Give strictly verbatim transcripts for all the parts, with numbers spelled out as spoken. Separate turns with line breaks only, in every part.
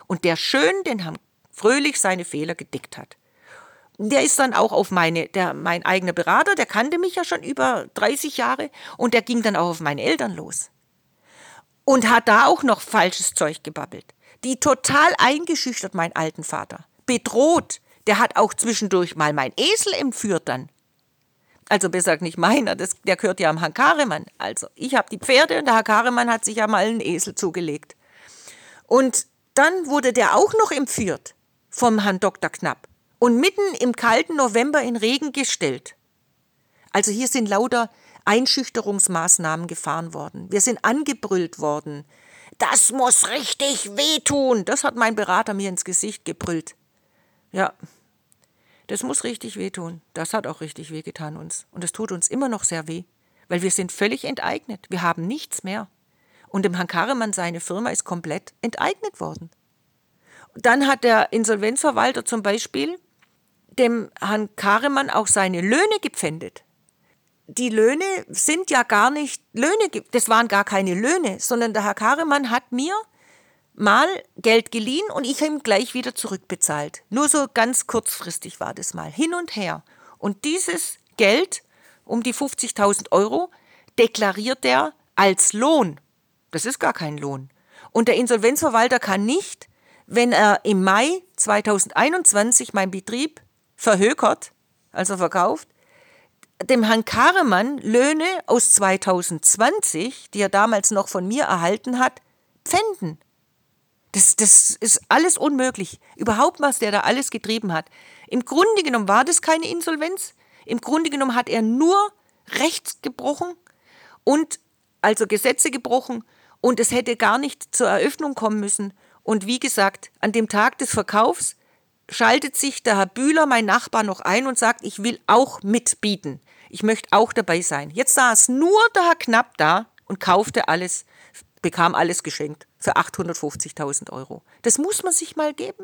und der schön den Herrn Fröhlich seine Fehler gedickt hat. Der ist dann auch auf meine, der, mein eigener Berater, der kannte mich ja schon über dreißig Jahre und der ging dann auch auf meine Eltern los. Und hat da auch noch falsches Zeug gebabbelt. Die total eingeschüchtert, meinen alten Vater. Bedroht. Der hat auch zwischendurch mal mein Esel entführt dann. Also besser gesagt nicht meiner, das, der gehört ja am Herrn Karemann. Also ich habe die Pferde und der Herr Karemann hat sich ja mal einen Esel zugelegt. Und dann wurde der auch noch entführt vom Herrn Doktor Knapp und mitten im kalten November in Regen gestellt. Also hier sind lauter Einschüchterungsmaßnahmen gefahren worden. Wir sind angebrüllt worden. Das muss richtig wehtun. Das hat mein Berater mir ins Gesicht gebrüllt. Ja, das muss richtig wehtun. Das hat auch richtig wehgetan uns. Und es tut uns immer noch sehr weh, weil wir sind völlig enteignet. Wir haben nichts mehr. Und dem Herrn Karemann, seine Firma, ist komplett enteignet worden. Dann hat der Insolvenzverwalter zum Beispiel dem Herrn Karemann auch seine Löhne gepfändet. Die Löhne sind ja gar nicht Löhne, das waren gar keine Löhne, sondern der Herr Karemann hat mir mal Geld geliehen und ich habe ihm gleich wieder zurückbezahlt. Nur so ganz kurzfristig war das mal, hin und her. Und dieses Geld, um die fünfzigtausend Euro, deklariert er als Lohn. Das ist gar kein Lohn. Und der Insolvenzverwalter kann nicht, wenn er im Mai zweitausendeinundzwanzig meinen Betrieb verhökert, also verkauft, dem Herrn Karemann Löhne aus zweitausendzwanzig, die er damals noch von mir erhalten hat, pfänden. Das, das ist alles unmöglich. Überhaupt, was der da alles getrieben hat. Im Grunde genommen war das keine Insolvenz. Im Grunde genommen hat er nur Rechts gebrochen und also Gesetze gebrochen und es hätte gar nicht zur Eröffnung kommen müssen. Und wie gesagt, an dem Tag des Verkaufs schaltet sich der Herr Bühler, mein Nachbar, noch ein und sagt, ich will auch mitbieten. Ich möchte auch dabei sein. Jetzt saß nur der Herr Knapp da und kaufte alles, bekam alles geschenkt für achthundertfünfzigtausend Euro. Das muss man sich mal geben.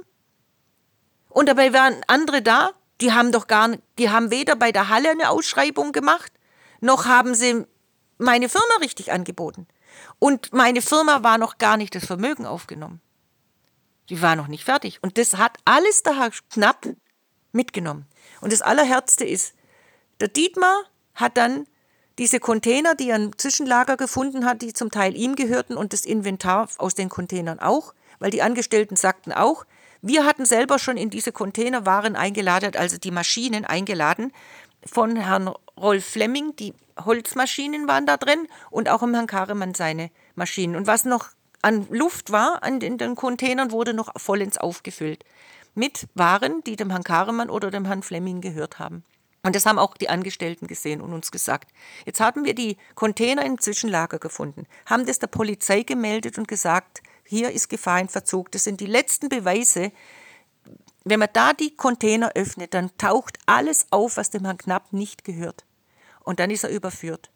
Und dabei waren andere da, die haben doch gar nicht, die haben weder bei der Halle eine Ausschreibung gemacht, noch haben sie meine Firma richtig angeboten. Und meine Firma war noch gar nicht das Vermögen aufgenommen. Die war noch nicht fertig. Und das hat alles der Herr Knapp mitgenommen. Und das Allerherzte ist, der Dietmar hat dann diese Container, die er im Zwischenlager gefunden hat, die zum Teil ihm gehörten und das Inventar aus den Containern auch, weil die Angestellten sagten auch, wir hatten selber schon in diese Container Waren eingeladen, also die Maschinen eingeladen von Herrn Rolf Flemming, die Holzmaschinen waren da drin und auch im Herrn Karemann seine Maschinen. Und was noch an Luft war an den, den Containern, wurde noch vollends aufgefüllt mit Waren, die dem Herrn Karemann oder dem Herrn Flemming gehört haben. Und das haben auch die Angestellten gesehen und uns gesagt. Jetzt hatten wir die Container im Zwischenlager gefunden, haben das der Polizei gemeldet und gesagt, hier ist Gefahr in Verzug. Das sind die letzten Beweise. Wenn man da die Container öffnet, dann taucht alles auf, was dem Herrn Knapp nicht gehört. Und dann ist er überführt.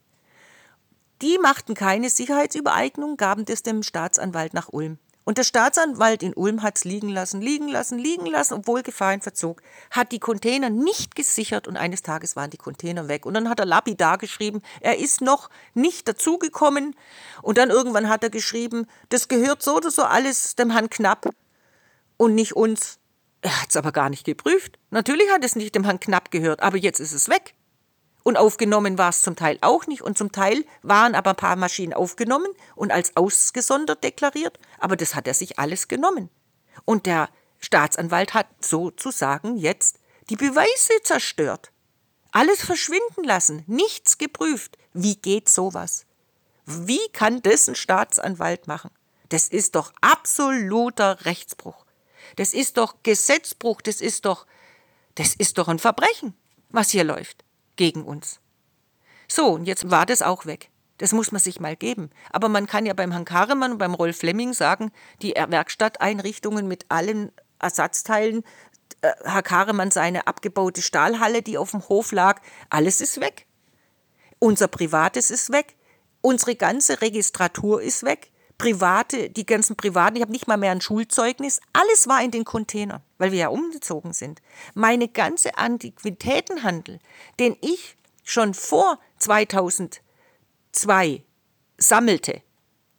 Die machten keine Sicherheitsübereignung, gaben das dem Staatsanwalt nach Ulm. Und der Staatsanwalt in Ulm hat es liegen lassen, liegen lassen, liegen lassen, obwohl Gefahr in Verzug, hat die Container nicht gesichert und eines Tages waren die Container weg. Und dann hat er lapidar geschrieben, er ist noch nicht dazugekommen. Und dann irgendwann hat er geschrieben, das gehört so oder so alles dem Herrn Knapp und nicht uns. Er hat es aber gar nicht geprüft. Natürlich hat es nicht dem Herrn Knapp gehört, aber jetzt ist es weg. Und aufgenommen war es zum Teil auch nicht. Und zum Teil waren aber ein paar Maschinen aufgenommen und als ausgesondert deklariert. Aber das hat er sich alles genommen. Und der Staatsanwalt hat sozusagen jetzt die Beweise zerstört. Alles verschwinden lassen, nichts geprüft. Wie geht sowas? Wie kann das ein Staatsanwalt machen? Das ist doch absoluter Rechtsbruch. Das ist doch Gesetzbruch. Das ist doch, das ist doch ein Verbrechen, was hier läuft gegen uns. So, und jetzt war das auch weg. Das muss man sich mal geben. Aber man kann ja beim Herrn Karemann und beim Rolf Flemming sagen, die Werkstatteinrichtungen mit allen Ersatzteilen, äh, Herr Karemann seine abgebaute Stahlhalle, die auf dem Hof lag, alles ist weg. Unser Privates ist weg. Unsere ganze Registratur ist weg. Private, die ganzen Privaten, ich habe nicht mal mehr ein Schulzeugnis, alles war in den Containern, weil wir ja umgezogen sind. Meine ganze Antiquitätenhandel, den ich schon vor zweitausendzwei sammelte,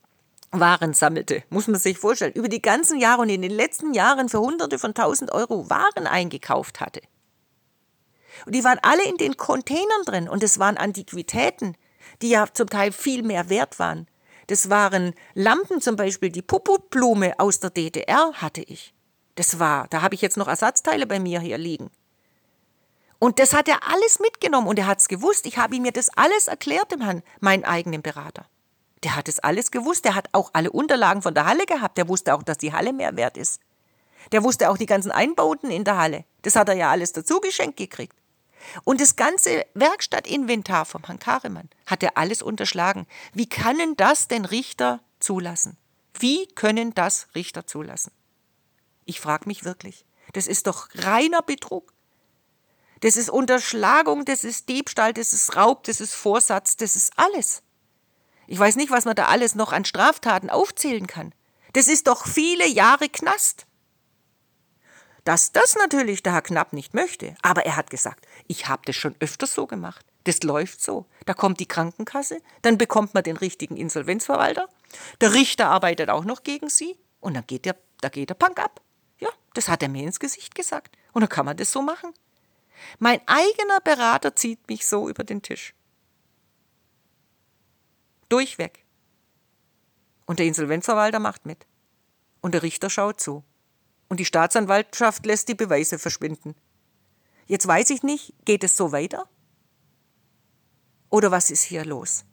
Waren sammelte, muss man sich vorstellen, über die ganzen Jahre und in den letzten Jahren für Hunderte von tausend Euro Waren eingekauft hatte. Und die waren alle in den Containern drin und es waren Antiquitäten, die ja zum Teil viel mehr wert waren. Das waren Lampen zum Beispiel, die Puputblume aus der D D R hatte ich. Das war, da habe ich jetzt noch Ersatzteile bei mir hier liegen. Und das hat er alles mitgenommen und er hat es gewusst. Ich habe ihm mir das alles erklärt, dem Herrn, meinen eigenen Berater. Der hat es alles gewusst. Der hat auch alle Unterlagen von der Halle gehabt. Der wusste auch, dass die Halle mehr wert ist. Der wusste auch die ganzen Einbauten in der Halle. Das hat er ja alles dazu geschenkt gekriegt. Und das ganze Werkstattinventar vom Herrn Karemann hat er alles unterschlagen. Wie können das denn Richter zulassen? Wie können das Richter zulassen? Ich frage mich wirklich. Das ist doch reiner Betrug. Das ist Unterschlagung, das ist Diebstahl, das ist Raub, das ist Vorsatz, das ist alles. Ich weiß nicht, was man da alles noch an Straftaten aufzählen kann. Das ist doch viele Jahre Knast. Dass das natürlich der Herr Knapp nicht möchte, aber er hat gesagt, ich habe das schon öfters so gemacht. Das läuft so. Da kommt die Krankenkasse, dann bekommt man den richtigen Insolvenzverwalter, der Richter arbeitet auch noch gegen Sie und dann geht der, da geht der Punk ab. Ja, das hat er mir ins Gesicht gesagt. Und dann kann man das so machen. Mein eigener Berater zieht mich so über den Tisch. Durchweg. Und der Insolvenzverwalter macht mit. Und der Richter schaut zu. Und die Staatsanwaltschaft lässt die Beweise verschwinden. Jetzt weiß ich nicht, geht es so weiter? Oder was ist hier los?